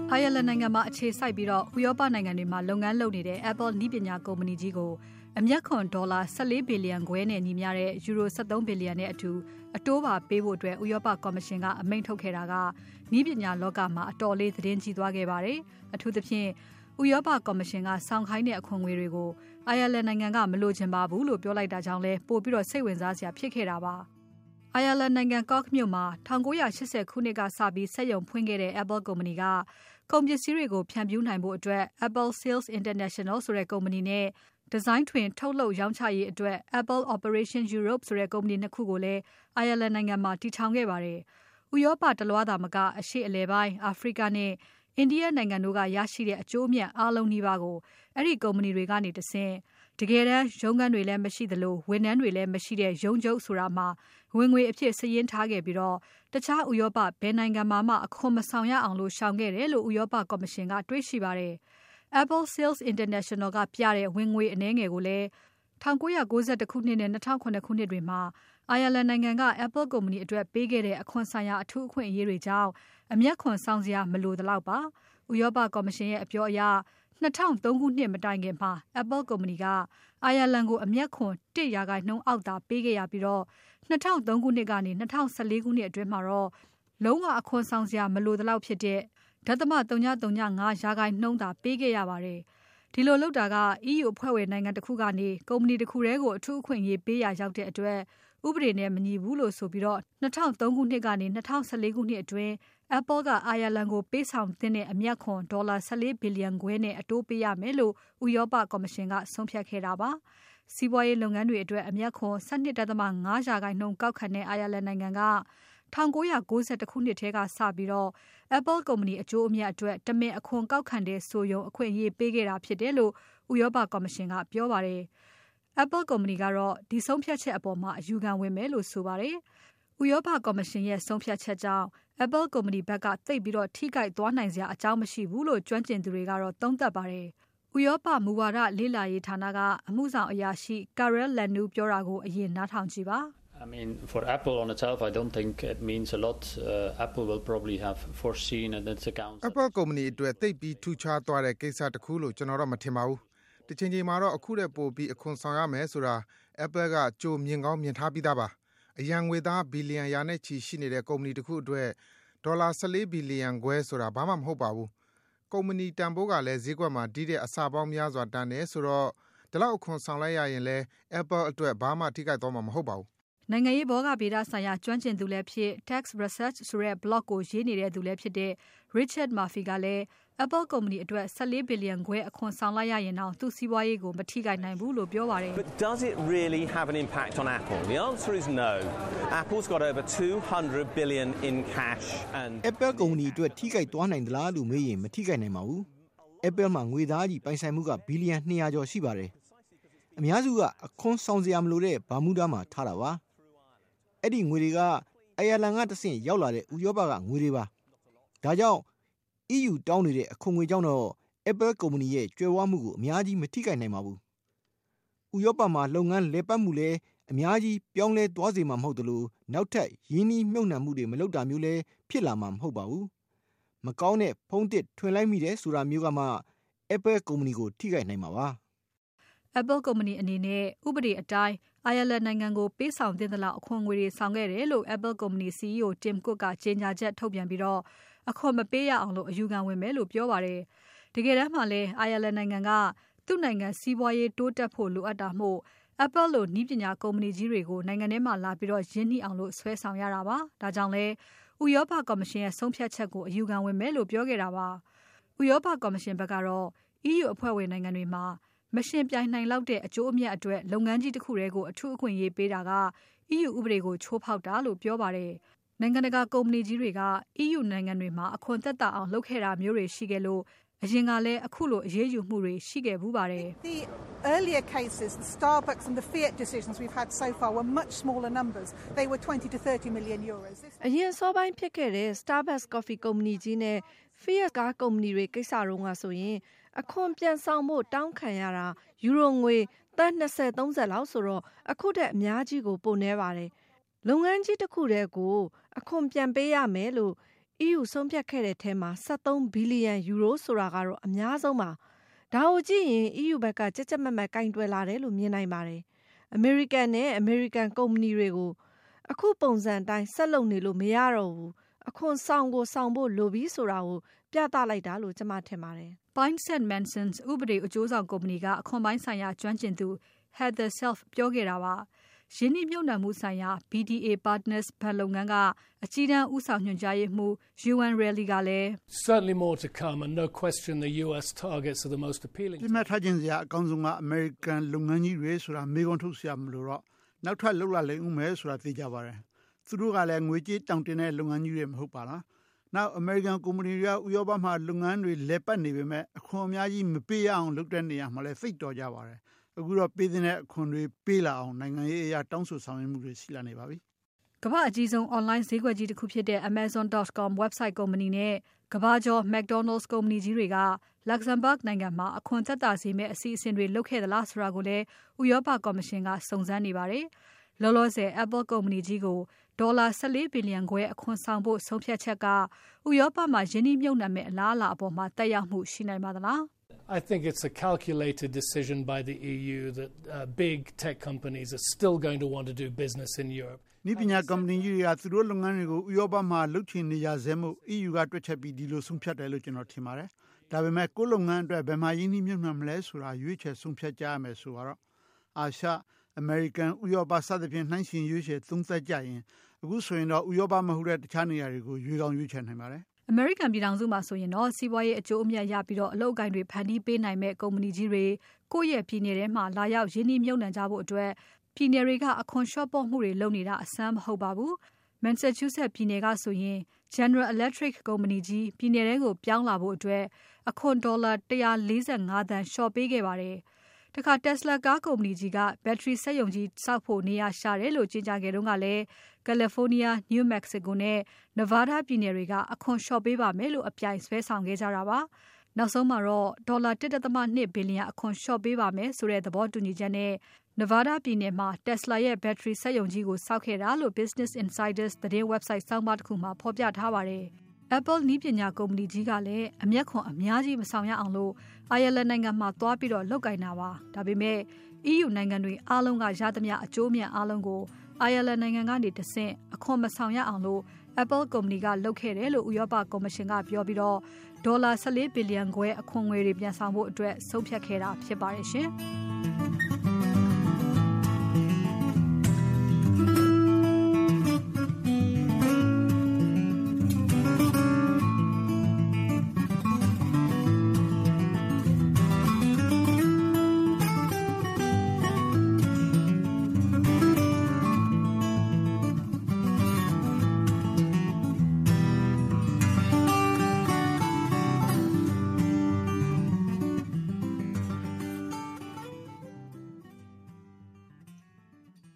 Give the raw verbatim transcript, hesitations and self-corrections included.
အိုင်ယာလန်နိုင်ငံမှာအခြေစိုက်ပြီးတော့ဥရောပနိုင်ငံတွေမှာလုပ်ငန်းလုပ်နေတဲ့ Apple နည်းပညာကုမ္ပဏီကြီးကိုအမြတ်ခွန်ဒေါ်လာ၁၄ဘီလီယံခွဲနဲ့ညီမျှတဲ့ယူရို၁၃ဘီလီယံနဲ့အတူအတိုးပါပေးဖို့အတွက်ဥရောပကော်မရှင်ကအမိန့်ထုတ်ခဲ့တာကနည်းပညာလောကမှာအတော်လေးသတင်းကြီးသွားခဲ့ပါတယ်။အထူးသဖြင့်ဥရောပကော်မရှင်ကစောင့်ခိုင်းတဲ့အခွင့်အရေးတွေကိုအိုင်ယာလန်နိုင်ငံကမလိုချင်ပါဘူးလို့ပြောလိုက်တာကြောင့်လဲပို့ပြီးတော့စိတ်ဝင်စားစရာဖြစ်ခဲ့တာပါ။အိုင်ယာလန်နိုင်ငံကော့ခ်မြို့မှာ၁၉၈၀ခုနှစ်ကစပြီးစက်ရုံဖွင့်ခဲ့တဲ့ Apple ကုမ္ပဏီကကုန်ပစ္စည်းတွေကိုဖြန့်ဖြူးနိုင်ဖို့အတွက် Apple Sales International ဆိုတဲ့ကုမ္ပဏီနဲ့ဒီဇိုင်းထွင်ထုတ်လုပ်ရောင်းချရေးအတွက် Apple Operation Europe ဆိုတဲ့ကုမ္ပဏီနှစ်ခုကိုလည်းအိုင်ယာလန်နိုင်ငံမှာတည်ထောင်ခဲ့ပါတယ်။ဥရောပတလွှားသာမကအရှေ့အလယ်ပိုင်းအာဖရိကနဲ့အိန္ဒိယနိုင်ငံတို့ကရရှိတဲ့အကျိုးအမြတ်အားလုံးနှိပါကိုအဲ့ဒီကုမ္ပဏီတွေကနေတဆင့်တကယ်တမ်းရုံးခန်းတွေလည်းမရှိသလိုဝန်ထမ်းတွေလည်းမရှိတဲ့ရုံးချုပ်ဆိုတာမှာဝင်ငွေအဖြစ်စည်ရင်းထားခဲ့ပြီးတော့တခြားဥရောပဘယ်နိုင်ငံမှာမှအခွန်မဆောင်ရအောင်လို့ရှောင်ခဲ့တယ်လို့ဥရောပကော်မရှင်ကတွေးရှိပါတယ်။ Apple Sales International ကပြတဲ့ဝင်ငွေအနည်းငယ်ကိုလည်း၁၉၉၁ခုနှစ်နဲ့၂၀၀၇ခုနှစ်တွေမှာအိုင်ယာလန်နိုင်ငံက Apple ကုမ္ပဏီအတွက်ပေးခဲ့တဲ့အခွန်ဆိုင်ရာအထူးအခွင့်အရေးတွေကြောင့်အမျက်ခွန်ဆောင်စရာမလိုသလောက်ပါ။ဥရောပကော်မရှင်ရဲ့အပြောအရ၂၀၀၃ခုနှစ်မတိုင်ခင်မှာ Apple ကုမ္ပဏီကအိုင်ယာလန်ကိုအမျက်ခွန်၁ရာခိုင်နှုန်းအောက်သာပေးခဲ့ရပြီးတော့၂၀၀၃ခုနှစ်ကနေ၂၀၁၄ခုနှစ်အတွင်းမှာတော့လုံးဝအခွန်ဆောင်စရာမလိုသလောက်ဖြစ်တဲ့ဒသမ၃၀၀၅ရာခိုင်နှုန်းသာပေးခဲ့ရပါတယ်။ဒီလိုလုပ်တာက E U အဖွဲ့ဝင်နိုင်ငံတစ်ခုကနေကုမ္ပဏီတစ်ခုတည်းကိုအထူးအခွင့်အရေးပေးရရောက်တဲ့အတွက်ဥပဒေနဲ့မညီဘူးလို့ဆိုပြီးတော့၂၀၀၃ခုနှစ်ကနေ၂၀၁၄ခုနှစ်အတွင်း Apple ကအိုင်ယာလန်ကိုပေးဆောင်တဲ့အမြတ်ခွန်ဒေါ်လာ၁၄ဘီလီယံခွဲနဲ့အတိုးပေးရမယ်လို့ဥရောပကော်မရှင်ကဆုံးဖြတ်ခဲ့တာပါ။စီးပွားရေးလုပ်ငန်းတွေအတွက်အမြတ်ခွန်၁၂ဒသမ၅ရာခိုင်နှုန်းကောက်ခံတဲ့အိုင်ယာလန်နိုင်ငံက၁၉၉၁ခုနှစ်ထဲကစပြီးတော့ Apple ကုမ္ပဏီအကျိုးအမြတ်အတွက်တမင်အခွန်ကောက်ခံတဲ့ဆိုရုံအခွင့်အရေးပေးခဲ့တာဖြစ်တယ်လို့ဥရောပကော်မရှင်ကပြောပါတယ်။ Apple ကုမ္ပဏီကတော့ဒီဆုံးဖြတ်ချက်အပေါ်မှာအယူခံဝင်မယ်လို့ဆိုပါတယ်။ဥရောပကော်မရှင်ရဲ့ဆုံးဖြတ်ချက်ကြောင့် Apple ကုမ္ပဏီဘက်ကသိပ်ပြီးတော့ထိခိုက်သွားနိုင်စရာအကြောင်းမရှိဘူးလို့ကျွမ်းကျင်သူတွေကတော့သုံးသပ်ပါတယ်။ဥရောပမူဝါဒလေ့လာရေးဌာနကအမှုဆောင်အရာရှိ Karel Lanu ပြောတာကိုအရင်နားထောင်ကြည့်ပါ။ I mean, for Apple on itself, I don't think it means a lot. Uh, Apple will probably have foreseen in its accounts. Apple ကုမ္ပဏီအတွက်သိပ်ပြီးထူးခြားသွားတဲ့ကိစ္စတစ်ခုလို့ကျွန်တော်တော့မထင်ပါဘူး။တစ်ချိန်ချိန်မှာတော့အခုတည်းပို့ပြီးအခွန်ဆောင်ရမယ်ဆိုတာ Apple ကကြိုမြင်ကောင်းမြင်ထားပြီးသားပါ။အရန်ငွေသားဘီလီယံရာနဲ့ချီရှိနေတဲ့ကုမ္ပဏီတစ်ခုအတွက်ဒေါ်လာ၁၄ဘီလီယံခွဲဆိုတာဘာမှမဟုတ်ပါဘူး။ကုမ္ပဏီတန်ဖိုးကလည်းဈေးကွက်မှာဒီတဲ့အဆပေါင်းများစွာတန်တယ်ဆိုတော့ဒီလောက်အခွန်ဆောင်လိုက်ရရင်လဲ Apple အတွက်ဘာမှထိခိုက်သွားမှာမဟုတ်ပါဘူး။နိုင်ငံရေးဘောဂဗေဒဆိုင်ရာကျွမ်းကျင်သူလည်းဖြစ် Tax Research ဆိုတဲ့ blog ကိုရေးနေတဲ့သူလည်းဖြစ်တဲ့ Richard Murphy ကလည်း Apple ကုမ္ပဏီအတွက်၁၄ဘီလီယံခွဲအခွန်ဆောင်လိုက်ရရင်တော့သူ့စီးပွားရေးကိုမထိခိုက်နိုင်ဘူးလို့ပြောပါတယ်။ But does it really have an impact on Apple? The answer is no. Apple's got over two hundred billion in cash and Apple ကုမ္ပဏီအတွက်ထိခိုက်သွားနိုင်သလားလို့မေးရင်မထိခိုက်နိုင်ပါဘူး။ Apple မှာငွေသားကြီးပိုင်ဆိုင်မှုကဘီလီယံ၂ရာကျော်ရှိပါတယ်။အများစုကအခွန်ဆောင်စရာမလိုတဲ့ဘာမူဒါမှာထားတာပါ။အဲ့ဒီငွေတွေကအိုင်ယာလန်ကတဆင့်ရောက်လာတဲ့ဥရောပကငွေတွေပါ။ဒါကြောင့် E U တောင်းနေတဲ့အခွန်ငွေကြောင့်တော့ Apple ကုမ္ပဏီရဲ့ကြွယ်ဝမှုကိုအများကြီးမထိခိုက်နိုင်ပါဘူး။ဥရောပမှာလုပ်ငန်းလည်ပတ်မှုလည်းအများကြီးပြောင်းလဲသွားစေမှာမဟုတ်သလိုနောက်ထပ်ရင်းနှီးမြှုပ်နှံမှုတွေမလုပ်တာမျိုးလည်းဖြစ်လာမှာမဟုတ်ပါဘူး။မကောင်းတဲ့ဖုန်းတစ်ထွင်လိုက်မိတယ်ဆိုတာမျိုးကမှ Apple ကုမ္ပဏီကိုထိခိုက်နိုင်မှာပါ။ Apple ကုမ္ပဏီအနေနဲ့ဥပဒေအတိုင်းအိုင်ယာလန်နိုင်ငံကိုပေးဆောင်သင့်သလောက်အခွန်ငွေတွေဆောင်ခဲ့တယ်လို့ Apple ကုမ္ပဏီ စီ အီးအို Tim Cook ကကြေညာချက်ထုတ်ပြန်ပြီးတော့အခွန်မပေးရအောင်လို့အယူခံဝင်မယ်လို့ပြောပါတယ်။တကယ်တမ်းမှာလည်းအိုင်ယာလန်နိုင်ငံကသူ့နိုင်ငံစီးပွားရေးတိုးတက်ဖို့လိုအပ်တာမို့ Apple လိုနည်းပညာကုမ္ပဏီကြီးတွေကိုနိုင်ငံထဲမှာလာပြီးတော့ရင်းနှီးအောင်လို့ဆွဲဆောင်ရတာပါ။ဒါကြောင့်လဲဥရောပကော်မရှင်ရဲ့ဆုံးဖြတ်ချက်ကိုအယူခံဝင်မယ်လို့ပြောခဲ့တာပါ။ဥရောပကော်မရှင်ဘက်ကတော့ E U အဖွဲ့ဝင်နိုင်ငံတွေမှာမရှင်ပြိုင်နိုင်လောက်တဲ့အကျိုးအမြတ်အတွက်လုပ်ငန်းကြီးတစ်ခုတည်းကိုအထူးအခွင့်အရေးပေးတာက E U ဥပဒေကိုချိုးဖောက်တာလို့ပြောပါတယ်။နိုင်ငံတကာကုမ္ပဏီကြီးတွေက E U နိုင်ငံတွေမှာအခွန်သက်သာအောင်လုပ်ခဲ့တာမျိုးတွေရှိခဲ့လို့အရင်ကလည်းအခုလိုအရေးယူမှုတွေရှိခဲ့ဘူးပါတယ်။ The earlier cases, the Starbucks and the Fiat decisions we've had so far were much smaller numbers. They were twenty to thirty million euros. အရင်စောပိုင်းဖြစ်ခဲ့တဲ့ Starbucks Coffee ကုမ္ပဏီကြီးနဲ့ Fiat ကားကုမ္ပဏီတွေကိစ္စတုန်းကဆိုရင်အခွန်ပြန်ဆောင်ဖို့တောင်းခံရတာယူရိုငွေသန်း၂၀ ၃၀လောက်ဆိုတော့အခုတည်းအများကြီးကိုပိုနေပါတယ်။လုပ်ငန်းကြီးတစ်ခုတည်းကိုအခွန်ပြန်ပေးရမယ်လို့ E U ဆုံးဖြတ်ခဲ့တဲ့ထဲမှာseventeenဘီလီယံယူရိုဆိုတာကတော့အများဆုံးပါဒါကိုကြည့်ရင် E U ဘက်ကကြက်ကြက်မက်မက်ကင်တွယ်လာတယ်လို့မြင်နိုင်ပါတယ်။ American နဲ့ American ကုမ္ပဏီတွေကိုအခုပုံစံအတိုင်းဆက်လုပ်နေလို့မရတော့ဘူးအခွန်ဆောင်ကိုဆောင်ဖို့လိုပြီးဆိုတာကိုပြသလိုက်တာလို့ကျွန်မထင်ပါတယ်။ Pines and Mansons ဥပဒေအကျိုးဆောင်ကုမ္ပဏီကအခွန်ပိုင်းဆိုင်ရာကျွမ်းကျင်သူ Heather Self ပြောခဲ့တာပါ။ရင်းနှီးမြှုပ်နှံမှုဆိုင်ရာ B D A Partners ဘဏ်လုပ်ငန်းကအကြီးတန်းဦးဆောင်ညွှန်ကြားရေးမှူး Yuan Reilly ကလည်း Certainly more to come and no question the U S targets are the most appealing. ဒီမှာထားခြင်းစရာအကောင်းဆုံးက American လုပ်ငန်းကြီးတွေဆိုတာမေးခွန်းထုတ်စရာမလိုတော့နောက်ထပ်လှုပ်လာလိမ့်ဦးမယ်ဆိုတာသိကြပါတယ်။သူတို့ကလည်းငွေကြေးတောင်းတင်တဲ့လုပ်ငန်းကြီးတွေမဟုတ်ပါလား။ နောက် American ကုမ္ပဏီတွေကဥရောပမှာလုပ်ငန်းတွေလဲပတ်နေပေမဲ့အခွန်အများကြီးမပေးရအောင်လုပ်တဲ့နေရာမှာလည်းစိတ်တော်ကြပါတယ်။အခုတော့ပေးတဲ့အခွန်တွေပေးလာအောင်နိုင်ငံရေးအရာတောင်းဆိုဆောင်ရွက်မှုတွေရှိလာနေပါပြီ။ကမ္ဘာအကြီးဆုံး online ဈေးကွက်ကြီးတစ်ခုဖြစ်တဲ့ Amazon dot com website ကုမ္ပဏီနဲ့ကမ္ဘာကျော် McDonald's ကုမ္ပဏီကြီးတွေက Luxembourg နိုင်ငံမှာအခွန်သက်သာစေမယ့်အစီအစဉ်တွေလုပ်ခဲ့သလားဆိုတာကိုလည်းဥရောပကော်မရှင်ကစုံစမ်းနေပါတယ်။လောလောဆယ် Apple ကုမ္ပဏီကြီးကိုဒေါ်လာfourteenဘီလီယံခွဲအခွန်ဆောင်ဖို့ဆုံးဖြတ်ချက်ကဥရောပမှာယင်းနှိမ့်မြုပ်နှံမဲ့အလားအလာအပေါ်မှာတက်ရောက်မှုရှိနိုင်ပါသလား။ I think it's a calculated decision by the E U that uh, big tech companies are still going to want to do business in Europe. နိပညာကုမ္ပဏီကြီးတွေကသူတို့လုပ်ငန်းတွေကိုဥရောပမှာလုပ်ချင်နေကြဆဲမို့ E U ကတွက်ချက်ပြီးဒီလိုဆုံးဖြတ်တယ်လို့ကျွန်တော်ထင်ပါတယ်။ဒါပေမဲ့ကိုယ်လုပ်ငန်းအတွက်ဘယ်မှာရင်းနှီးမြှုပ်နှံမလဲဆိုတာရွေးချယ်ဆုံးဖြတ်ကြရမယ်ဆိုတော့အာရှ American ဥရောပစသဖြင့်နှိုင်းယှဉ်ရွေးချယ်သုံးသပ်ကြရင်အခုဆိုရင်တော့ဥရောပမဟုတ်တဲ့တခြားနေရာတွေကိုရွေးကောင်းရွေးချယ်နိုင်ပါတယ်။ American ပြည်ထောင်စုမှာဆိုရင်တော့စီးပွားရေးအကျိုးအမြတ်ရပြီးတော့အလုပ်အကိုင်တွေဖန်တီးပေးနိုင်မဲ့ကုမ္ပဏီကြီးတွေကိုယ့်ရဲ့ပြည်နယ်ထဲမှာလာရောက်ရင်းနှီးမြှုပ်နှံကြဖို့အတွက်ပြည်နယ်တွေကအခွန်လျှော့ပေါ့မှုတွေလုပ်နေတာအဆန်းမဟုတ်ပါဘူး။ Massachusetts ပြည်နယ်ကဆိုရင် General Electric ကုမ္ပဏီကြီးပြည်နယ်ထဲကိုပြောင်းလာဖို့အတွက်အခွန်ဒေါ်လာone hundred forty-fiveသန်းလျှော့ပေးခဲ့ပါတယ်။တခါ Tesla ကားကုမ္ပဏီကြီးကဘက်ထရီစက်ရုံကြီးစောက်ဖို့နေရာရှာတယ်လို့ကြေညာခဲ့တုန်းကလည်း California, New Mexico နဲ့ Nevada ပြည်နယ်တွေကအခွန်လျှော့ပေးပါမယ်လို့အပြိုင်ဆွဲဆောင်ခဲ့ကြတာပါ။နောက်ဆုံးမှာတော့ဒေါ်လာone point twoဘီလီယံအခွန်လျှော့ပေးပါမယ်ဆိုတဲ့သဘောတူညီချက်နဲ့ Nevada ပြည်နယ်မှာ Tesla ရဲ့ဘက်ထရီစက်ရုံကြီးကိုစောက်ခဲ့တာလို့ Business Insiders သတင်း website ဆောင်းပါးတစ်ခုမှာဖော်ပြထားပါတယ်။ Apple နည်းပညာကုမ္ပဏီကြီးကလည်းအမျက်ခွန်အများကြီးမဆောင်ရအောင်လို့ Ireland နိုင်ငံမှာသွားပြီးတော့လုပ်ကိုင်တာပါ။ဒါပေမဲ့ E U နိုင်ငံတွေအားလုံးကရသမျှအကျိုးမြတ်အားလုံးကို Ireland နိုင်ငံကနေတဆင့်အခွန်မဆောင်ရအောင်လို့ Apple ကုမ္ပဏီကလုပ်ခဲ့တယ်လို့ဥရောပကော်မရှင်ကပြောပြီးတော့ဒေါ်လာfourteenဘီလီယံခွဲအခွန်ငွေတွေပြန်ဆောင်ဖို့အတွက်ဆုံးဖြတ်ခဲ့တာဖြစ်ပါတယ်ရှင်။